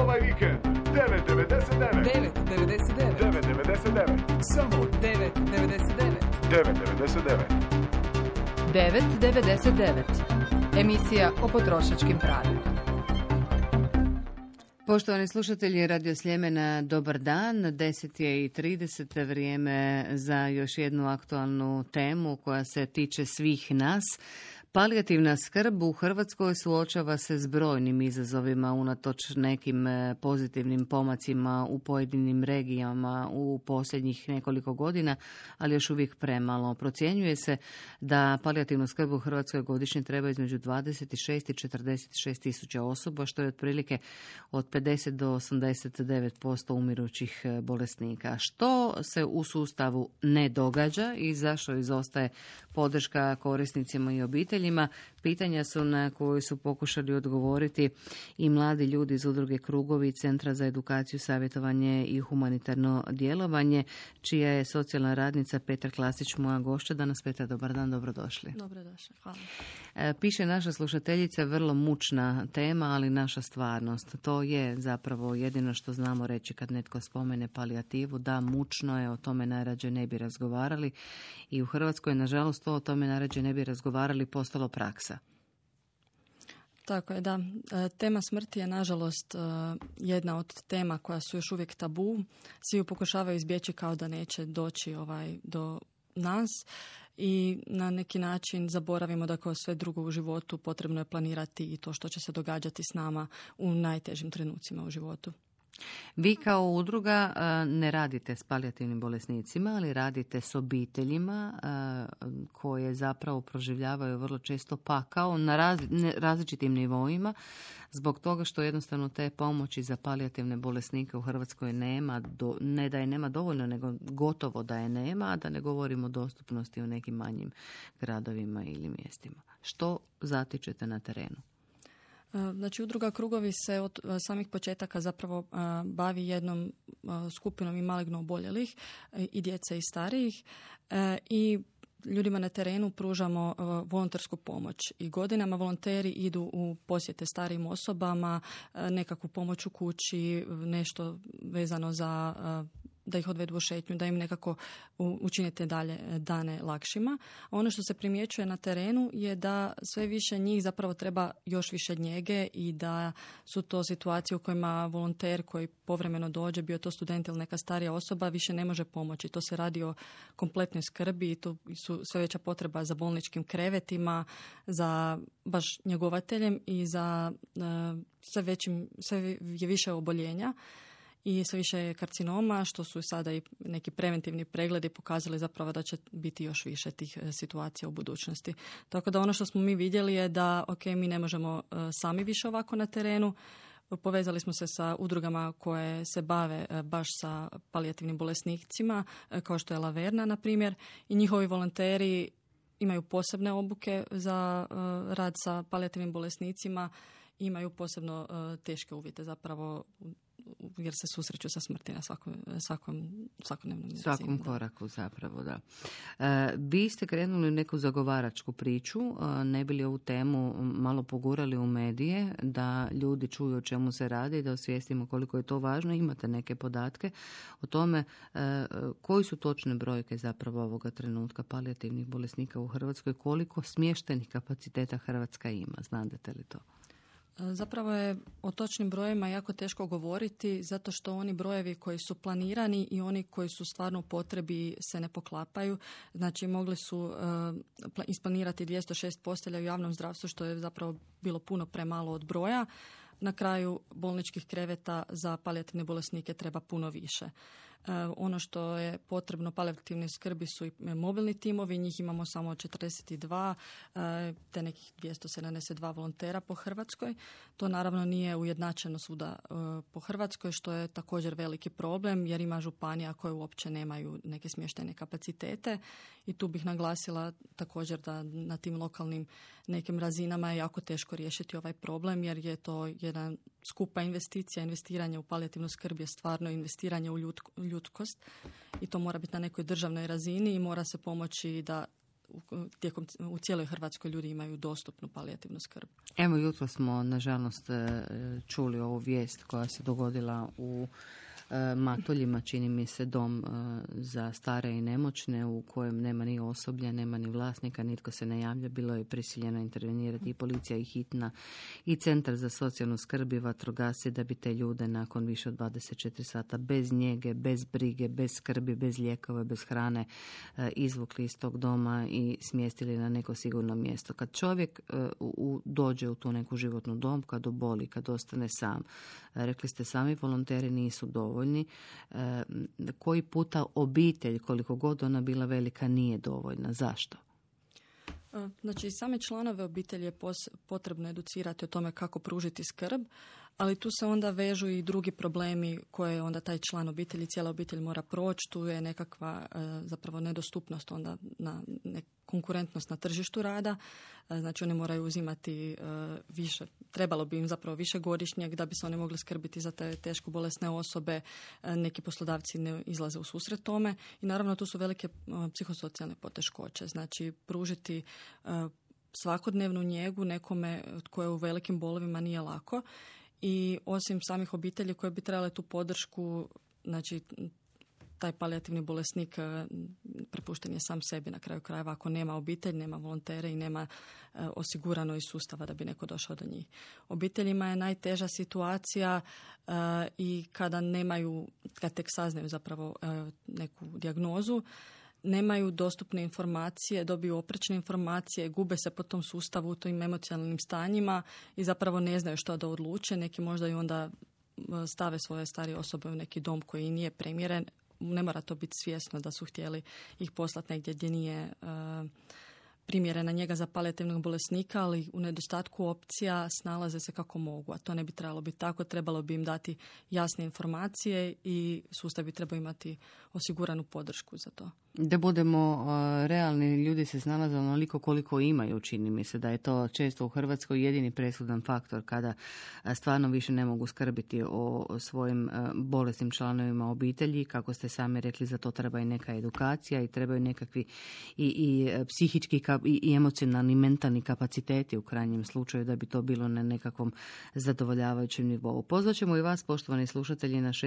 ovaj vikend. 9,99. 9,99. 9,99. Samo 9,99. 9,99. 9,99. Emisija o potrošačkim pravima. Poštovani slušatelji Radio Sljemena, dobar dan. 10:30 vrijeme za još jednu aktualnu temu koja se tiče svih nas. Palijativna skrb u Hrvatskoj suočava se s brojnim izazovima unatoč nekim pozitivnim pomacima u pojedinim regijama u posljednjih nekoliko godina, ali još uvijek premalo. Procjenjuje se da palijativnu skrb u Hrvatskoj godišnje treba između 26 i 46 tisuća osoba, što je otprilike od 50 do 89% umirućih bolesnika. Što se u sustavu ne događa i zašto izostaje podrška korisnicima i obiteljima? Pitanja su na koje su pokušali odgovoriti i mladi ljudi iz udruge Krugovi, Centra za edukaciju, savjetovanje i humanitarno djelovanje, čija je socijalna radnica Petra Klasić moja gošća. Danas, Petra, dobar dan, dobrodošli. Dobrodošli, hvala. Piše naša slušateljica, vrlo mučna tema, ali naša stvarnost. To je zapravo jedino što znamo reći kad netko spomene palijativu. Da, mučno je, o tome najrađe ne bi razgovarali i u Hrvatskoj, nažalost, to o tome najrađe ne bi razgovarali postalo praksa. Tako je, da. Tema smrti je, nažalost, jedna od tema koja su još uvijek tabu. Svi ju pokušavaju izbjeći kao da neće doći do nas i na neki način zaboravimo da kao sve drugo u životu potrebno je planirati i to što će se događati s nama u najtežim trenucima u životu. Vi kao udruga ne radite s palijativnim bolesnicima, ali radite s obiteljima koje zapravo proživljavaju vrlo često pakao na različitim nivoima zbog toga što jednostavno te pomoći za palijativne bolesnike u Hrvatskoj nema, ne da je nema dovoljno, nego gotovo da je nema, a da ne govorimo o dostupnosti u nekim manjim gradovima ili mjestima. Što zatičete na terenu? Znači, udruga Krugovi se od samih početaka zapravo bavi jednom skupinom i maligno oboljelih i djece i starijih i ljudima na terenu pružamo volontersku pomoć i godinama volonteri idu u posjete starijim osobama, nekakvu pomoć u kući, nešto vezano za da ih odvedu u šetnju, da im nekako učinite dalje dane lakšima. A ono što se primjećuje na terenu je da sve više njih zapravo treba još više njege i da su to situacije u kojima volonter koji povremeno dođe, bio to student ili neka starija osoba, više ne može pomoći. To se radi o kompletnoj skrbi i tu su sve veća potreba za bolničkim krevetima, za baš njegovateljem i za sve je više oboljenja. I sve više je karcinoma, što su sada i neki preventivni pregledi pokazali zapravo da će biti još više tih situacija u budućnosti. Tako da ono što smo mi vidjeli je da mi ne možemo sami više ovako na terenu. Povezali smo se sa udrugama koje se bave baš sa palijativnim bolesnicima, kao što je Laverna, na primjer, i njihovi volonteri imaju posebne obuke za rad sa palijativnim bolesnicima, imaju posebno teške uvjete zapravo jer se susreću sa smrti na svakom koraku zapravo, da. Vi ste krenuli neku zagovaračku priču, ne bi li ovu temu malo pogurali u medije, da ljudi čuju o čemu se radi, da osvijestimo koliko je to važno. Imate neke podatke o tome koji su točne brojke zapravo ovoga trenutka palijativnih bolesnika u Hrvatskoj, koliko smještajnih kapaciteta Hrvatska ima, znate li to? Zapravo je o točnim brojevima jako teško govoriti zato što oni brojevi koji su planirani i oni koji su stvarno u potrebi se ne poklapaju. Znači mogli su isplanirati 206 postelja u javnom zdravstvu što je zapravo bilo puno premalo od broja. Na kraju bolničkih kreveta za palijativne bolesnike treba puno više. Ono što je potrebno palijativne skrbi su i mobilni timovi, njih imamo samo 42, te nekih 272 volontera po Hrvatskoj. To naravno nije ujednačeno svuda po Hrvatskoj, što je također veliki problem, jer ima županija koje uopće nemaju neke smještajne kapacitete i tu bih naglasila također da na tim lokalnim nekim razinama je jako teško riješiti ovaj problem, jer je to jedna skupa investicija. Investiranje u palijativnu skrb je stvarno investiranje u ljudskost i to mora biti na nekoj državnoj razini i mora se pomoći da u cijeloj Hrvatskoj ljudi imaju dostupnu palijativnu skrb. Evo, jutro smo, nažalost, čuli ovu vijest koja se dogodila u Matuljima, čini mi se dom za stare i nemoćne u kojem nema ni osoblja, nema ni vlasnika, nitko se ne javlja. Bilo je prisiljeno intervenirati i policija i hitna i centar za socijalnu skrb i vatrogasci da bi te ljude nakon više od 24 sata bez njege, bez brige, bez skrbi, bez lijekova, bez hrane izvukli iz tog doma i smjestili na neko sigurno mjesto. Kad čovjek dođe u tu neku životnu dom, kad oboli, kad ostane sam, rekli ste sami, volonteri nisu dovoljni. Koji puta obitelj, koliko god ona bila velika, nije dovoljna. Zašto? Znači, same članove obitelji je potrebno educirati o tome kako pružiti skrb, ali tu se onda vežu i drugi problemi koje onda taj član obitelji, cijela obitelj mora proći. Tu je nekakva zapravo nedostupnost, onda konkurentnost na tržištu rada. Znači, oni moraju uzimati više, trebalo bi im zapravo više godišnjeg da bi se oni mogli skrbiti za te teško bolesne osobe. Neki poslodavci ne izlaze u susret tome i naravno tu su velike psihosocijalne poteškoće. Znači, pružiti svakodnevnu njegu nekome tko je u velikim bolovima nije lako. I osim samih obitelji koje bi trebale tu podršku, znači taj palijativni bolesnik prepušten je sam sebi na kraju krajeva ako nema obitelj, nema volontere i nema osigurano iz sustava da bi neko došao do njih. Obiteljima je najteža situacija i kada nemaju, kad tek saznaju zapravo neku dijagnozu, nemaju dostupne informacije, dobiju oprečne informacije, gube se po tom sustavu u tim emocionalnim stanjima i zapravo ne znaju što da odluče. Neki možda i onda stave svoje starije osobe u neki dom koji nije primjeren. Ne mora to biti svjesno da su htjeli ih poslati negdje gdje nije primjerena njega za palijativnog bolesnika, ali u nedostatku opcija snalaze se kako mogu, a to ne bi trebalo biti tako. Trebalo bi im dati jasne informacije i sustav bi trebao imati osiguranu podršku za to. Da budemo realni, ljudi se snalaze onoliko koliko imaju, čini mi se da je to često u Hrvatskoj jedini presudan faktor kada stvarno više ne mogu skrbiti o svojim bolesnim članovima obitelji. Kako ste sami rekli, za to treba i neka edukacija i trebaju nekakvi i psihički i emocionalni i mentalni kapaciteti u krajnjem slučaju da bi to bilo na nekakvom zadovoljavajućem nivou. Pozvat ćemo i vas, poštovani slušatelji, na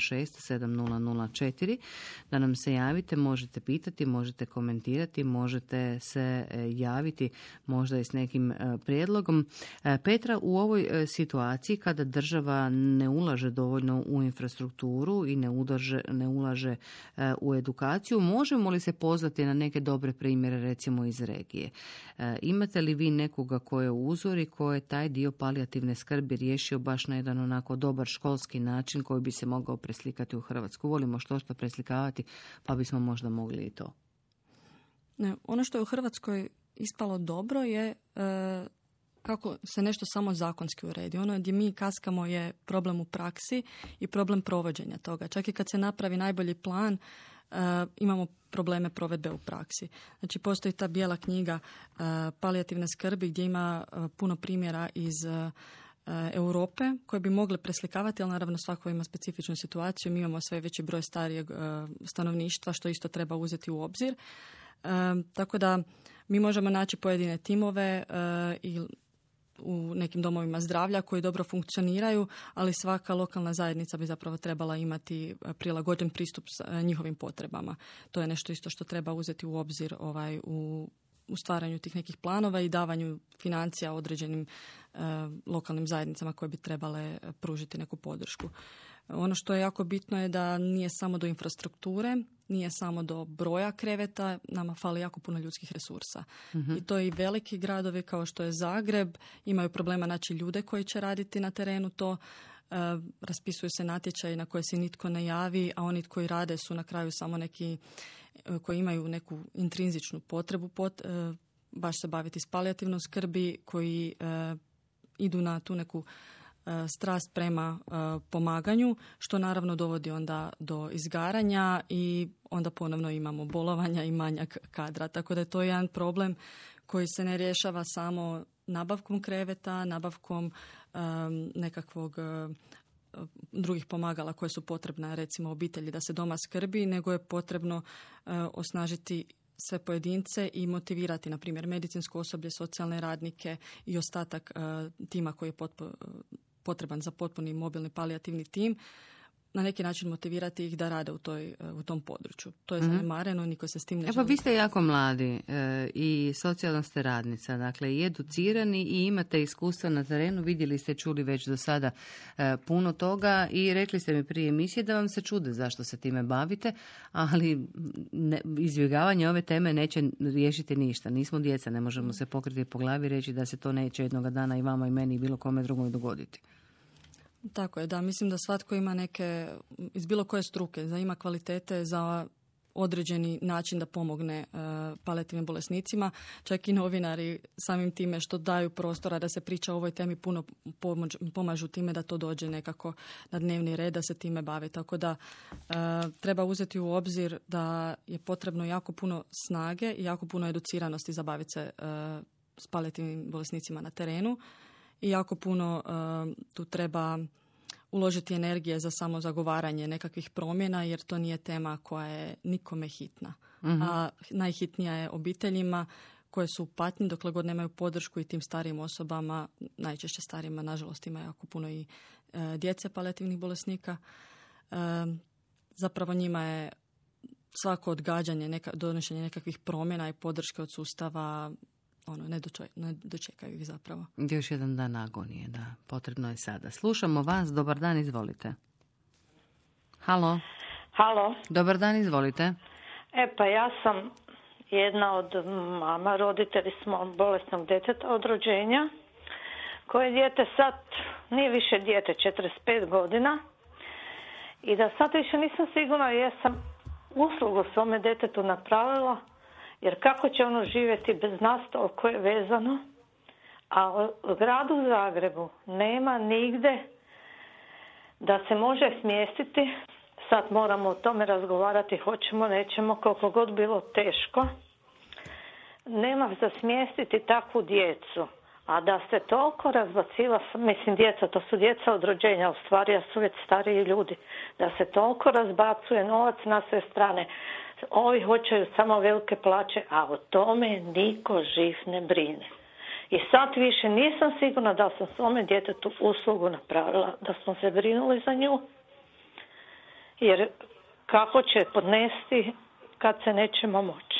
616-7004 da nam se javite, možete pitati, možete komentirati, možete se javiti možda i s nekim prijedlogom. Petra, u ovoj situaciji kada država ne ulaže dovoljno u infrastrukturu i ne ulaže u edukaciju, možemo li se pozvati na neke dobre primjere, recimo iz regije? Imate li vi nekoga ko je uzor i ko je taj dio palijativne skrbi riješio baš na jedan onako dobar školski način koji bi se mogao preslikati u Hrvatsku? Volimo što preslikavati, pa bismo možda mogli i to. Ne, ono što je u Hrvatskoj ispalo dobro je kako se nešto samo zakonski uredi. Ono gdje mi kaskamo je problem u praksi i problem provođenja toga. Čak i kad se napravi najbolji plan, imamo probleme provedbe u praksi. Znači, postoji ta bijela knjiga palijativne skrbi gdje ima puno primjera iz Europe koje bi mogle preslikavati, ali naravno svako ima specifičnu situaciju. Mi imamo sve veći broj starijeg stanovništva što isto treba uzeti u obzir. Tako da mi možemo naći pojedine timove i u nekim domovima zdravlja koji dobro funkcioniraju, ali svaka lokalna zajednica bi zapravo trebala imati prilagođen pristup s njihovim potrebama. To je nešto isto što treba uzeti u obzir u stvaranju tih nekih planova i davanju financija određenim lokalnim zajednicama koje bi trebale pružiti neku podršku. Ono što je jako bitno je da nije samo do infrastrukture, nije samo do broja kreveta, nama fali jako puno ljudskih resursa. I to i veliki gradovi kao što je Zagreb imaju problema naći ljude koji će raditi na terenu to. Raspisuju se natječaji na koje se nitko ne javi, a oni koji rade su na kraju samo neki koji imaju neku intrinzičnu potrebu baš se baviti s palijativnom skrbi, koji idu na tu neku strast prema pomaganju, što naravno dovodi onda do izgaranja i onda ponovno imamo bolovanja i manjak kadra. Tako da je to jedan problem koji se ne rješava samo nabavkom kreveta, nabavkom nekakvog drugih pomagala koje su potrebne recimo obitelji da se doma skrbi, nego je potrebno osnažiti sve pojedince i motivirati, na primjer, medicinsko osoblje, socijalne radnike i ostatak tima koji je potreban za potpuni mobilni palijativni tim, na neki način motivirati ih da rade u tom području. To je zanemareno, niko se s tim ne želi. Pa vi ste jako mladi i socijalna ste radnica, dakle i educirani i imate iskustva na terenu, vidjeli ste, čuli već do sada puno toga i rekli ste mi prije emisije da vam se čude zašto se time bavite, ali izbjegavanje ove teme neće riješiti ništa. Nismo djeca, ne možemo se pokriti po glavi i reći da se to neće jednoga dana i vama i meni i bilo kome drugom dogoditi. Tako je, da. Mislim da svatko ima neke, iz bilo koje struke, da ima kvalitete za određeni način da pomogne palijativnim bolesnicima. Čak i novinari samim time što daju prostora da se priča o ovoj temi puno pomažu time da to dođe nekako na dnevni red, da se time bave. Tako da treba uzeti u obzir da je potrebno jako puno snage i jako puno educiranosti za baviti se s palijativnim bolesnicima na terenu. I jako puno tu treba uložiti energije za samo zagovaranje nekakvih promjena, jer to nije tema koja je nikome hitna. A najhitnija je obiteljima koje su u patnji dokle god nemaju podršku i tim starijim osobama, najčešće starijima, nažalost ima jako puno i djece palijativnih bolesnika. Zapravo njima je svako odgađanje, donošenje nekakvih promjena i podrške od sustava ne dočekaju ih zapravo. Još jedan dan agonije, da. Potrebno je sada. Slušamo vas. Dobar dan, izvolite. Halo. Halo. Dobar dan, izvolite. Pa ja sam jedna od mama, roditelji smo bolesnog djeteta od rođenja, koje dijete sad nije više dijete, 45 godina. I da sad više nisam sigurna jesam uslugu svome djetetu napravila, jer kako će ono živjeti bez nas, toliko je vezano. A u gradu Zagrebu nema nigde da se može smjestiti. Sad moramo o tome razgovarati, hoćemo, nećemo, koliko god bilo teško. Nema za smjestiti takvu djecu. A da se toliko razbacila, mislim djeca, to su djeca od rođenja, u stvari ja su već stariji ljudi, da se toliko razbacuje novac na sve strane. Ovi hoćaju samo velike plaće, a o tome niko živ ne brine. I sad više nisam sigurna da sam svome djetetu uslugu napravila, da smo se brinuli za nju. Jer kako će podnesti kad se nećemo moći.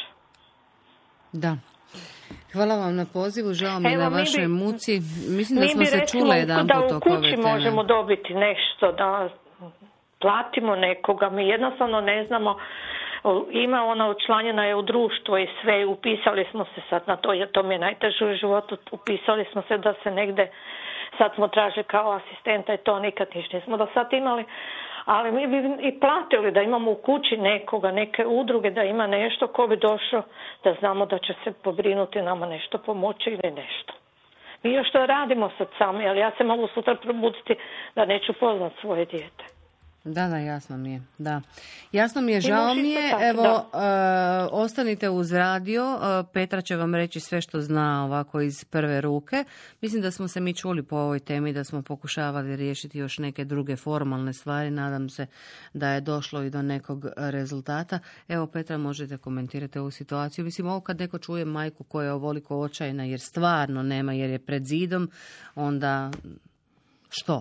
Da. Hvala vam na pozivu, žao mi na vašoj muci. Mislim da smo se čule jedan put oko ove teme. Da u kući možemo dobiti nešto, da platimo nekoga, mi jednostavno ne znamo. Ima ona učlanjena je u društvo i sve, upisali smo se sad na to, jer to mi je najteže u životu, upisali smo se da se negde, sad smo tražili kao asistenta i to nikad nismo do sad imali, ali mi bi i platili da imamo u kući nekoga, neke udruge, da ima nešto ko bi došao, da znamo da će se pobrinuti nama nešto pomoći ili nešto. Mi još to radimo sad sami, ali ja se mogu sutra probuditi da neću poznat svoje dijete. Da, jasno mi je. Da. Jasno mi je, žao mi je. Evo, ostanite uz radio. Petra će vam reći sve što zna ovako iz prve ruke. Mislim da smo se mi čuli po ovoj temi, da smo pokušavali riješiti još neke druge formalne stvari. Nadam se da je došlo i do nekog rezultata. Evo, Petra, možete komentirati ovu situaciju. Mislim, ovo kad neko čuje majku koja je ovoliko očajna jer stvarno nema, jer je pred zidom, onda što?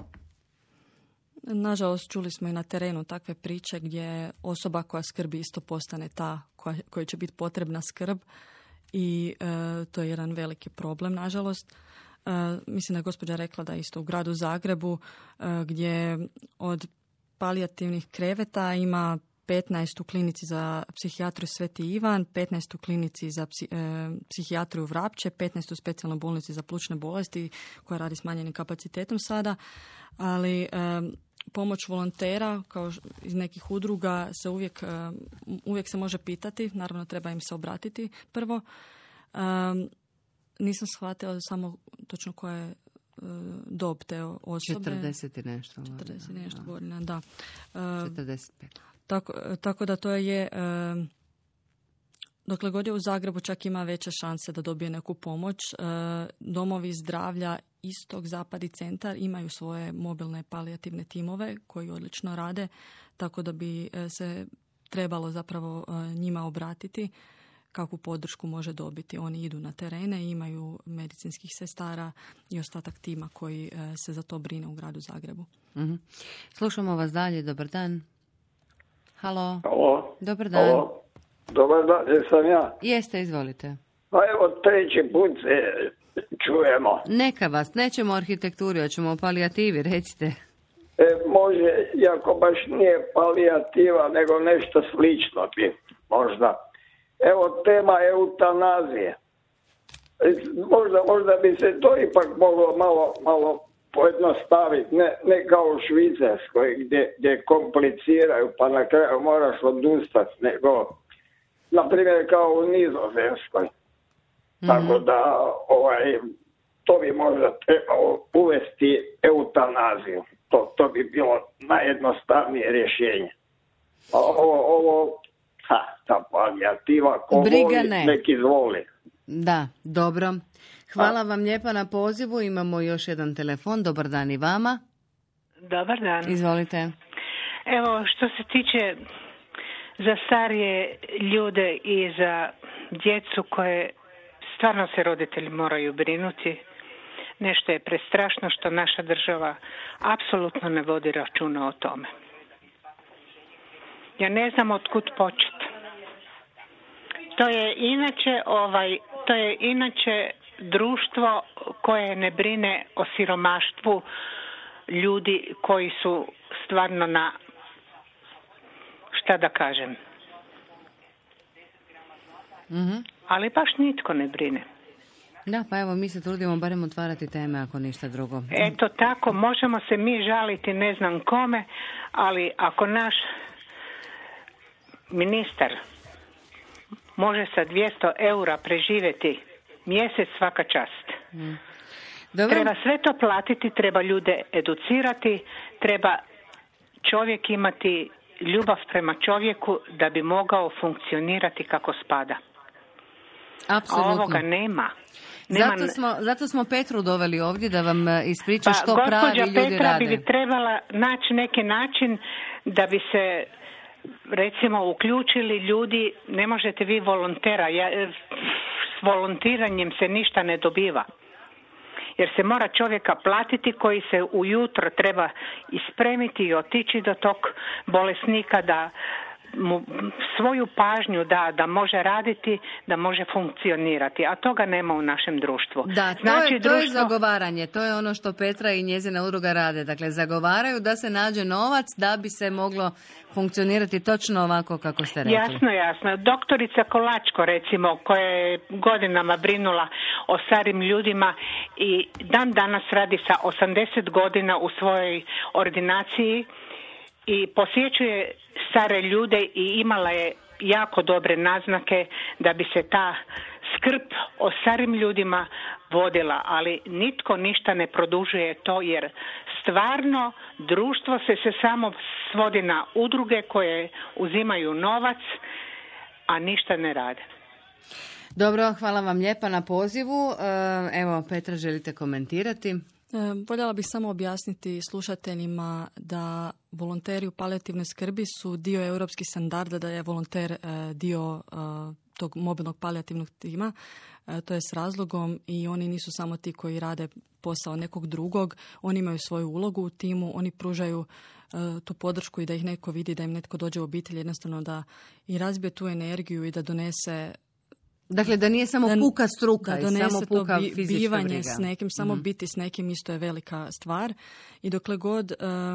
Nažalost, čuli smo i na terenu takve priče gdje osoba koja skrbi isto postane ta koja će biti potrebna skrb i to je jedan veliki problem, nažalost. Mislim da je gospođa rekla da isto u gradu Zagrebu gdje od palijativnih kreveta ima 15 u klinici za psihijatriju Sveti Ivan, 15 u klinici za psihijatriju Vrapče, 15 u specijalnoj bolnici za plućne bolesti koja radi smanjenim kapacitetom sada, ali pomoć volontera kao iz nekih udruga se uvijek se može pitati, naravno treba im se obratiti prvo. Nisam shvatila samo točno koja je dob te osobe. 40 i nešto. 40 i nešto godina, da. 45. Tako da to je, dokle god je u Zagrebu čak ima veće šanse da dobije neku pomoć. Domovi zdravlja Istok, Zapad i Centar imaju svoje mobilne palijativne timove koji odlično rade, tako da bi se trebalo zapravo njima obratiti kakvu podršku može dobiti. Oni idu na terene, imaju medicinskih sestara i ostatak tima koji se za to brine u gradu Zagrebu. Mhm. Slušamo vas dalje. Dobar dan. Halo. Alo. Dobar dan. Alo. Dobar dan, jesam ja. Jeste, izvolite. Pa evo, treći put se čujemo. Neka vas, nećemo o arhitekturi, hoćemo o palijativi, recite. Može, iako baš nije palijativa, nego nešto slično bi, možda. Evo, tema eutanazije. Možda bi se to ipak moglo malo pojednostaviti, ne kao u Švicarskoj gdje kompliciraju pa na kraju moraš odustati, nego na primjer kao u Nizozemskoj. Tako da to bi možda trebalo uvesti eutanaziju. To bi bilo najjednostavnije rješenje. Ta palijativa, ko voli, nek izvoli. Da, dobro. Hvala vam lijepa na pozivu. Imamo još jedan telefon. Dobar dan i vama. Dobar dan. Izvolite. Evo, što se tiče za starije ljude i za djecu koje stvarno se roditelji moraju brinuti, nešto je prestrašno što naša država apsolutno ne vodi računa o tome. Ja ne znam otkud početi. To je inače društvo koje ne brine o siromaštvu ljudi koji su stvarno na, šta da kažem. Mm-hmm. Ali baš nitko ne brine. Da, pa evo mi se trudimo barem otvarati teme ako ništa drugo. Eto tako, možemo se mi žaliti ne znam kome, ali ako naš ministar može sa 200 eura preživjeti mjesec, svaka čast. Dobro. Treba sve to platiti, treba ljude educirati, treba čovjek imati ljubav prema čovjeku da bi mogao funkcionirati kako spada. Apsolutno. A ovoga nema. Zato smo Petru doveli ovdje da vam ispriča što pravi ljudi rade. Gospođa Petra bi trebala naći neki način da bi se recimo uključili ljudi. Ne možete vi volontera, s volontiranjem se ništa ne dobiva. Jer se mora čovjeka platiti koji se ujutro treba ispremiti i otići do tog bolesnika da mu svoju pažnju da može raditi, da može funkcionirati, a toga nema u našem društvu. Da, to je zagovaranje, to je ono što Petra i njezina udruga rade, dakle zagovaraju da se nađe novac da bi se moglo funkcionirati točno ovako kako ste rekli. Jasno. Doktorica Kolačko recimo, koja je godinama brinula o starim ljudima i dan danas radi sa 80 godina u svojoj ordinaciji i posjećuje stare ljude i imala je jako dobre naznake da bi se ta skrb o starim ljudima vodila, ali nitko ništa ne produžuje to jer stvarno društvo se samo svodi na udruge koje uzimaju novac, a ništa ne rade. Dobro, hvala vam lijepa na pozivu. Evo, Petra, želite komentirati? Voljela bih samo objasniti slušateljima da volonteri u palijativnoj skrbi su dio europskih standarda, da je volonter dio tog mobilnog palijativnog tima. To je s razlogom i oni nisu samo ti koji rade posao nekog drugog. Oni imaju svoju ulogu u timu, oni pružaju tu podršku i da ih netko vidi, da im netko dođe u obitelj, jednostavno da i razbije tu energiju i da donese. Dakle, da nije samo puka struka i samo puka fizička bivanje briga. S nekim, samo biti s nekim isto je velika stvar. I dokle god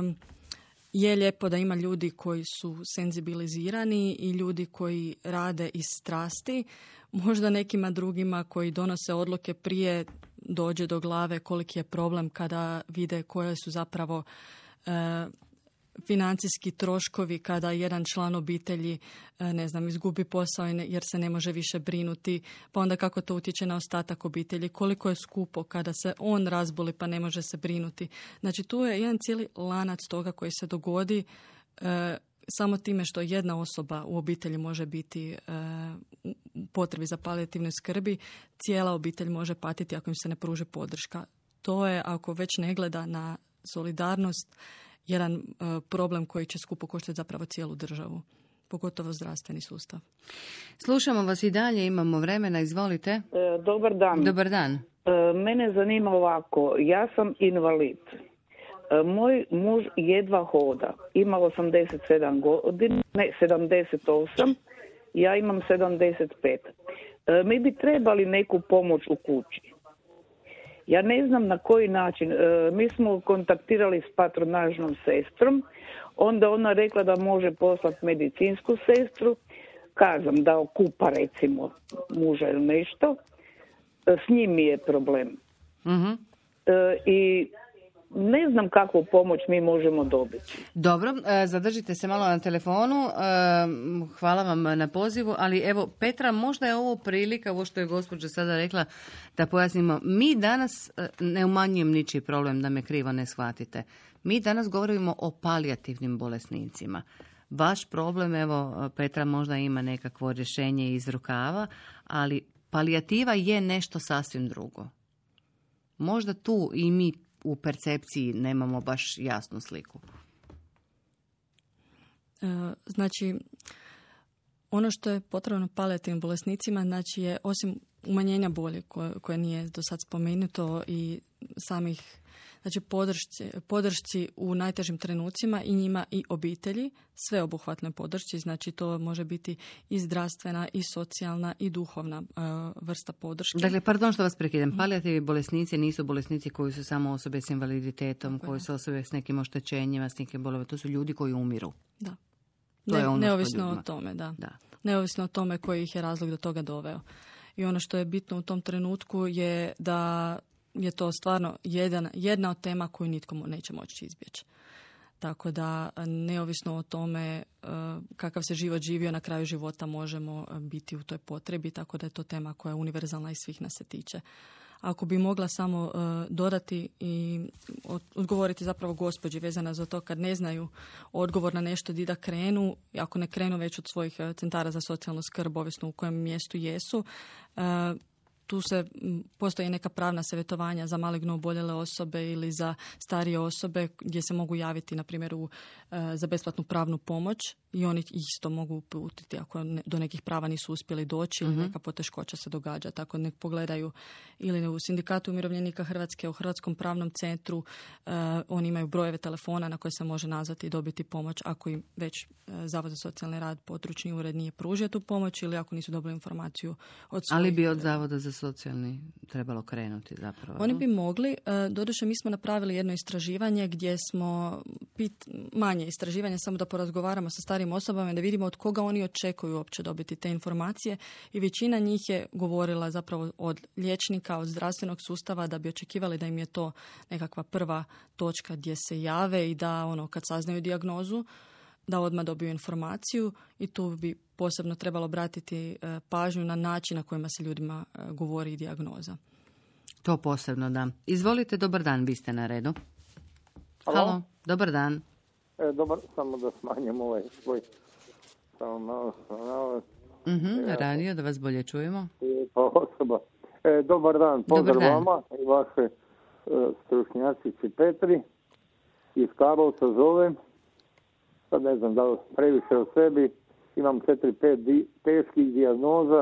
je lijepo da ima ljudi koji su senzibilizirani i ljudi koji rade iz strasti, možda nekima drugima koji donose odluke prije dođe do glave koliki je problem kada vide koje su zapravo financijski troškovi kada jedan član obitelji, izgubi posao jer se ne može više brinuti, pa onda kako to utječe na ostatak obitelji, koliko je skupo kada se on razboli pa ne može se brinuti. Znači tu je jedan cijeli lanac toga koji se dogodi samo time što jedna osoba u obitelji može biti u potrebi za palijativnoj skrbi, cijela obitelj može patiti ako im se ne pruži podrška. To je, ako već ne gleda na solidarnost, jedan problem koji će skupo koštati zapravo cijelu državu. pogotovo zdravstveni sustav. Slušamo vas i dalje, imamo vremena, izvolite. Dobar dan. Dobar dan. Mene zanima ovako, ja sam invalid. Moj muž jedva hoda, ima 87 godina, ne 78, ja imam 75. Mi bi trebali neku pomoć u kući. Ja ne znam na koji način. Mi smo kontaktirali s patronažnom sestrom, onda ona rekla da može poslati medicinsku sestru, kažem da okupa recimo muža ili nešto, s njim mi je problem. Uh-huh. I ne znam kakvu pomoć mi možemo dobiti. Dobro, zadržite se malo na telefonu, hvala vam na pozivu, ali evo Petra, možda je ovo prilika, ovo što je gospođa sada rekla, da pojasnimo. Mi danas, ne umanjujem ničiji problem, da me krivo ne shvatite, mi danas govorimo o palijativnim bolesnicima. Vaš problem, evo Petra možda ima nekakvo rješenje iz rukava, ali palijativa je nešto sasvim drugo. Možda tu i mi u percepciji nemamo baš jasnu sliku. Znači, ono što je potrebno palijativnim bolesnicima, znači je osim umanjenja boli koje nije do sad spomenuto i samih znači podršci u najtežim trenucima i njima i obitelji, sveobuhvatnoj podršci, znači to može biti i zdravstvena, i socijalna, i duhovna vrsta podrške. Dakle, pardon što vas prekidam, palijativni bolesnici nisu bolesnici koji su samo osobe s invaliditetom, koji su osobe s nekim oštećenjima, s nekim bolovima, to su ljudi koji umiru. Da. Neovisno o tome, da. Neovisno o tome koji ih je razlog do toga doveo. I ono što je bitno u tom trenutku je da je to stvarno jedna od tema koju nitko neće moći izbjeći. Tako da, neovisno o tome kakav se život živio, na kraju života možemo biti u toj potrebi, tako da je to tema koja je univerzalna i svih nas se tiče. Ako bi mogla samo dodati i odgovoriti zapravo gospođi vezana za to kad ne znaju odgovor na nešto di da krenu, ako ne krenu već od svojih centara za socijalnu skrb, ovisno u kojem mjestu jesu, tu postoji neka pravna savjetovanja za maligno oboljele osobe ili za starije osobe gdje se mogu javiti, na primjer, za besplatnu pravnu pomoć i oni isto mogu uputiti ako do nekih prava nisu uspjeli doći ili neka poteškoća se događa. Tako nek pogledaju ili u Sindikatu umirovljenika Hrvatske, u Hrvatskom pravnom centru, oni imaju brojeve telefona na koje se može nazvati i dobiti pomoć ako im već Zavod za socijalni rad, područni ured nije pružio tu pomoć ili ako nisu dobili informaciju od svojih... Ali bi od Zavoda za socijalni trebalo krenuti zapravo. Oni bi mogli. Doduše, mi smo napravili jedno istraživanje gdje smo manje istraživanja, samo da porazgovaramo sa starijim osobama, da vidimo od koga oni očekuju uopće dobiti te informacije i većina njih je govorila zapravo od liječnika, od zdravstvenog sustava da bi očekivali da im je to nekakva prva točka gdje se jave i da kad saznaju dijagnozu, da odmah dobiju informaciju i tu bi posebno trebalo obratiti pažnju na način na kojima se ljudima govori dijagnoza. To posebno, da. Izvolite, dobar dan, vi ste na redu. Halo, dobar dan. Dobar, samo da smanjim ovaj svoj... Radio, da vas bolje čujemo. Osoba. Dobar dan, pozdrav vama i vaše stručnjačici Petri. Iz Karlovca zovem. Sad ne znam da li previše o sebi. Imam 4-5 teških dijagnoza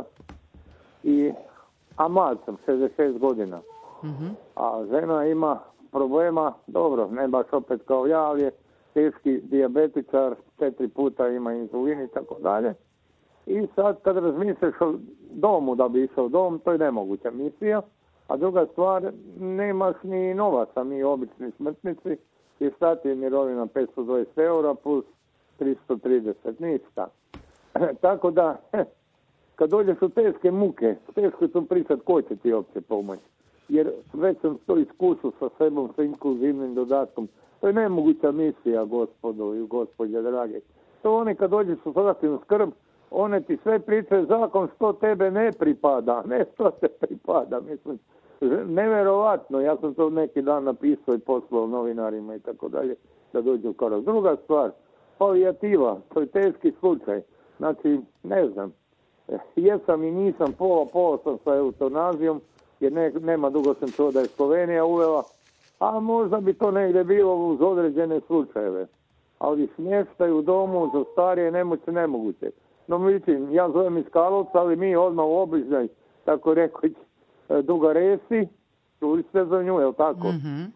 a mlad sam, 66 godina. A žena ima problema, dobro, ne baš opet kao ja, ali je teški dijabetičar, 4 puta ima inzulin i tako dalje. I sad kad razmisliš o domu, da bi išao dom, to je nemoguća misija. A druga stvar, nemaš ni novaca, mi obični smrtnici, i stati je mirovina 520 eura plus 330, ništa. Tako da, kad dođeš u teške muke, teško sam pričat ko će ti uopće pomoći. Jer već sam to iskušao sa sebom, sa inkluzivnim dodatkom. To je nemoguća misija, gospodo i gospođe drage. To one kad dođeš u zdravstvenu skrb, one ti sve pričaju zakon što tebe ne pripada, ne što te pripada. Mislim, nevjerovatno, ja sam to neki dan napisao i poslao novinarima i tako dalje, da dođu u korak. Druga stvar, palijativa, to je teški slučaj. Znači, ne znam, jesam i nisam, pola sam sa eutanazijom, jer nema dugo sam čuo da je Slovenija uvela, a možda bi to negdje bilo uz određene slučajeve. ali smještaj u domu za starije nemoćne nemoguće. No mislim, ja zovem iz Karlovca, ali mi odmah u obližnjoj, tako rekao, Duga Resi, čuli ste za nju, je li tako? Mhm.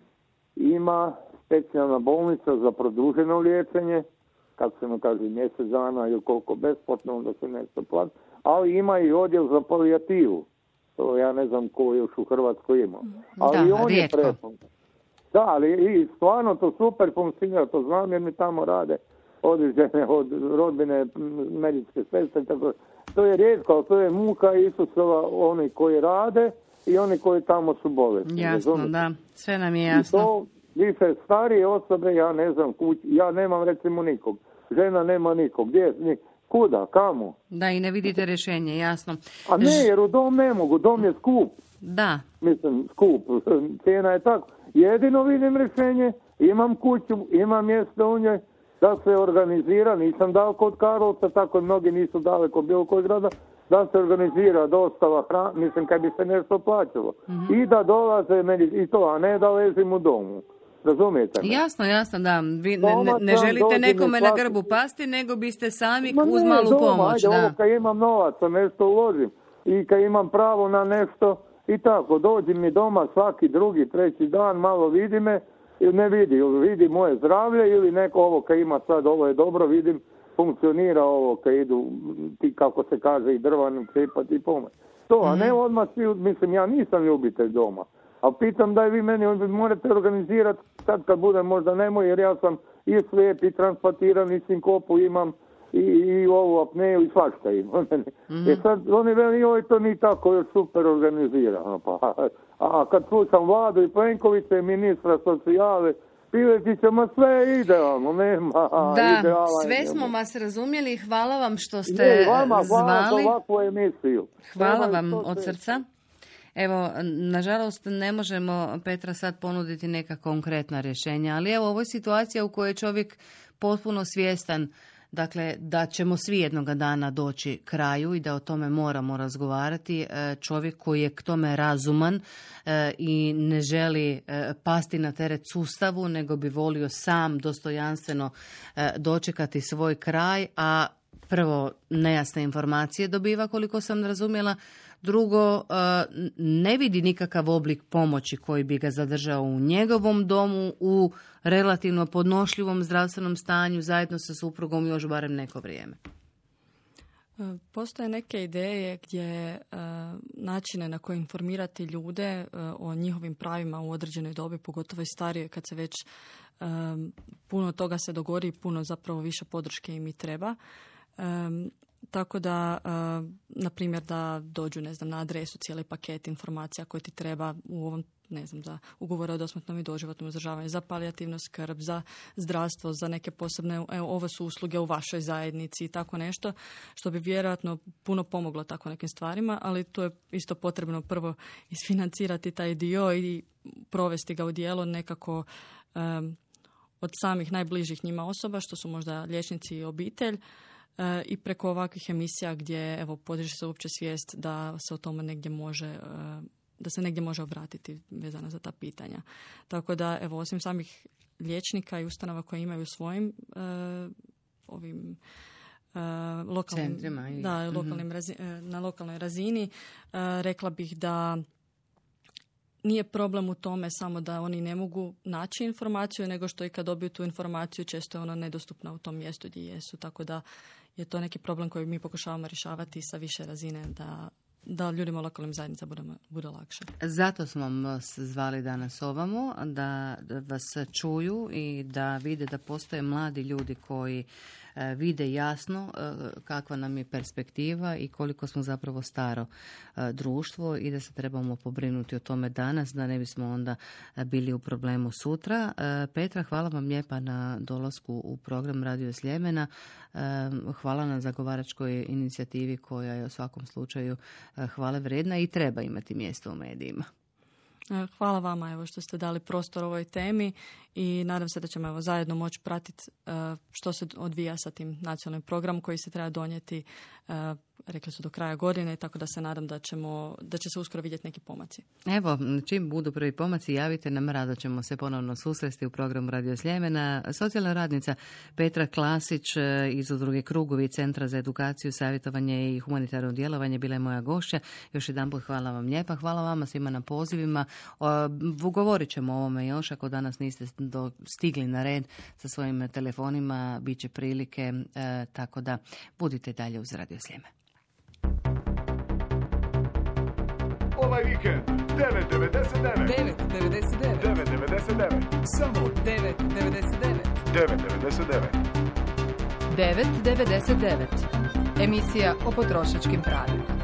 Ima specijalna bolnica za produženo liječenje, kako se nam kaže, mjesec dana ili koliko besplatno, onda se nešto plati, ali ima i odjel za palijativu. To ja ne znam ko još u Hrvatskoj ima. Ali da, on rijetko. je prepun. Da, ali i stvarno to super funkcionira, to znam jer mi tamo rade određene od rodbine medicinske sestre, tako to je rijetko, ali to je muka Isusova, oni koji rade i oni koji tamo su bolesni. Jasno, da, sve nam je jasno. I to više starije osobe, ja ne znam, ja nemam recimo nikog, žena nema nikog, gdje, kuda, kamo? Da, i ne vidite rješenje, jasno. A ne, jer u dom ne mogu, dom je skup. Da. Mislim, skup, cijena je tako. Jedino vidim rješenje, imam kuću, imam mjesto u njoj, da se organizira, nisam dao kod Karlovca, tako i mnogi nisu daleko bilo kojeg grada, da se organizira dostava hrane, mislim kad bi se nešto plaćalo. I da dolaze i to, a ne da ležim u domu. Razumijete me? Jasno, da. Vi ne želite nekome na grbu pasti, nego biste sami uz malu pomoć. Ajde, ovo kad imam novaca, nešto uložim i kad imam pravo na nešto i tako, dođi mi doma svaki drugi, treći dan, malo vidi me, ne vidi moje zdravlje ili neko ovo kad ima sad, ovo je dobro, vidim, funkcionira ovo kad idu, ti kako se kaže, i drvanim cepati i pomoć. To, a ne odmah svi, mislim, ja nisam ljubitelj doma. A pitam da vi meni morate organizirati sad kad budem možda nemoj, jer ja sam i slijep i transplantiran i sinkopu imam i ovu apneju i svašta imam. Sad oni veli, joj, to ni tako još super organizirano. Pa, a kad slušam Vladu i Plenkovića i ministra socijale, Piletića, ma sve je idealno, nema Da, sve smo vas razumjeli, hvala vam što ste hvala zvali. za ovakvu emisiju. Hvala vam od srca. Evo, nažalost ne možemo, Petra, sad ponuditi neka konkretna rješenja, ali evo, ovo je situacija u kojoj je čovjek potpuno svjestan, dakle, da ćemo svi jednoga dana doći kraju i da o tome moramo razgovarati. Čovjek koji je k tome razuman i ne želi pasti na teret sustavu, nego bi volio sam dostojanstveno dočekati svoj kraj, a prvo, nejasne informacije dobiva, koliko sam razumjela. Drugo, ne vidi nikakav oblik pomoći koji bi ga zadržao u njegovom domu, u relativno podnošljivom zdravstvenom stanju, zajedno sa suprugom još barem neko vrijeme. Postoje neke ideje gdje načine na koje informirati ljude o njihovim pravima u određenoj dobi, pogotovo i starije, kad se već puno toga se dogodi i puno zapravo više podrške im i treba. Tako da, na primjer, da dođu, ne znam, na adresu cijeli paket informacija koje ti treba u ovom, ne znam, za ugovore o dosmrtnom i doživotnom uzdržavanju, za palijativnu skrb, za zdravstvo, za neke posebne, ovo su usluge u vašoj zajednici i tako nešto, što bi vjerojatno puno pomoglo tako nekim stvarima, ali to je isto potrebno prvo isfinancirati taj dio i provesti ga u djelo nekako od samih najbližih njima osoba, što su možda liječnici i obitelj, i preko ovakvih emisija gdje evo podiže se uopće svijest da se o tome negdje može, da se negdje može obratiti vezano za ta pitanja. Tako da evo osim samih liječnika i ustanova koje imaju svojim ovim lokalnim centrima i na lokalnoj razini, rekla bih da nije problem u tome samo da oni ne mogu naći informaciju, nego što i kad dobiju tu informaciju često je ona nedostupna u tom mjestu gdje jesu. Tako da je to neki problem koji mi pokušavamo rješavati sa više razine da ljudima u lokalnim zajednicama bude lakše. Zato smo vas zvali danas ovamo, da vas čuju i da vide da postoje mladi ljudi koji vide jasno kakva nam je perspektiva i koliko smo zapravo staro društvo i da se trebamo pobrinuti o tome danas, da ne bismo onda bili u problemu sutra. Petra, hvala vam lijepa na dolasku u program Radio Sljemena. Hvala na zagovaračkoj inicijativi koja je u svakom slučaju hvale vrijedna i treba imati mjesto u medijima. Hvala vama evo, što ste dali prostor ovoj temi i nadam se da ćemo evo, zajedno moći pratiti što se odvija sa tim nacionalnim programom koji se treba donijeti rekli su do kraja godine, tako da se nadam da će se uskoro vidjeti neki pomaci. Evo, čim budu prvi pomaci, javite nam, rado ćemo se ponovno susresti u programu Radio Sljemena. Socijalna radnica Petra Klasić iz udruge Krugovi, Centra za edukaciju, savjetovanje i humanitarno djelovanje bila je moja gošća. Još jedanput hvala vam lijepa, hvala vama svima na pozivima. Govorit ćemo o ovome još, ako danas niste stigli na red sa svojim telefonima, bit će prilike, tako da budite dalje uz Radio Sljeme. Ovaj vikend 9.99. 9.99. 9.99. Samo 9.99. 9.99. 9.99. Emisija o potrošačkim pravima.